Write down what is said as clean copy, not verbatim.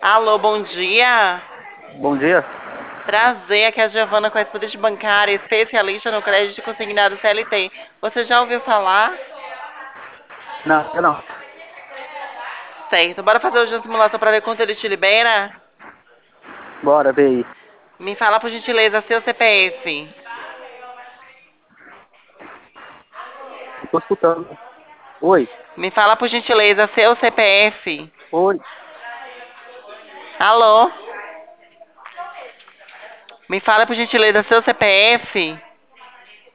Alô, bom dia. Bom dia. Prazer, aqui é a Giovana, correspondente bancária, especialista no crédito consignado CLT. Você já ouviu falar? Não, eu não. Certo, bora fazer hoje uma simulação para ver quanto ele te libera? Bora, ver aí. Me fala, por gentileza, seu CPF. Tô escutando. Oi, Me fala, por gentileza, seu CPF. oi. Alô? Me fala, por gentileza, seu CPF.